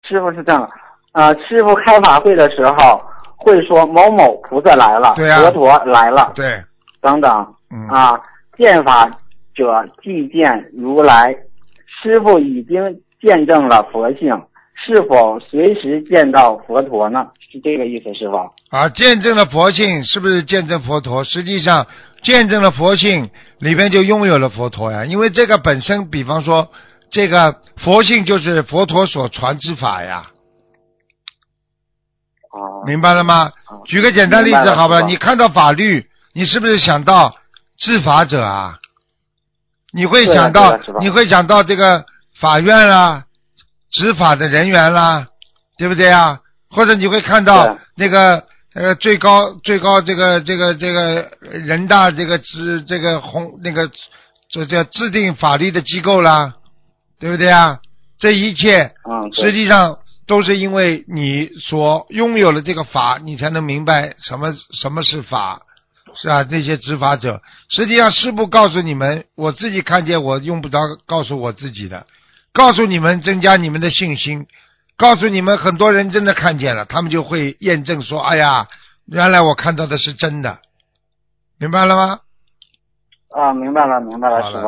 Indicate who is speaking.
Speaker 1: 师傅是这样的，师傅开法会的时候会说某某菩萨来了，
Speaker 2: 对啊，
Speaker 1: 佛陀来了，
Speaker 2: 对，
Speaker 1: 等等，见法者即见如来。师傅已经见证了佛性，是否随时见到佛陀呢？是这个意思，师傅。
Speaker 2: 见证了佛性，是不是见证佛陀？实际上，见证了佛性里边就拥有了佛陀呀。因为这个本身，比方说，这个佛性就是佛陀所传之法呀。明白了吗？举个简单例子，好吧？你看到法律，你是不是想到治法者啊？你会想到这个法院啦，执法的人员啦，对不对啊？或者你会看到那个最高这个人大这个这叫制定法律的机构啦，对不对啊？这一切实际上都是因为你所拥有了这个法，你才能明白什么是法。是啊，这些执法者，实际上师父告诉你们，我自己看见，我用不着告诉我自己的，告诉你们增加你们的信心，告诉你们很多人真的看见了，他们就会验证说，哎呀，原来我看到的是真的，明白了吗？
Speaker 1: 明白了，师父。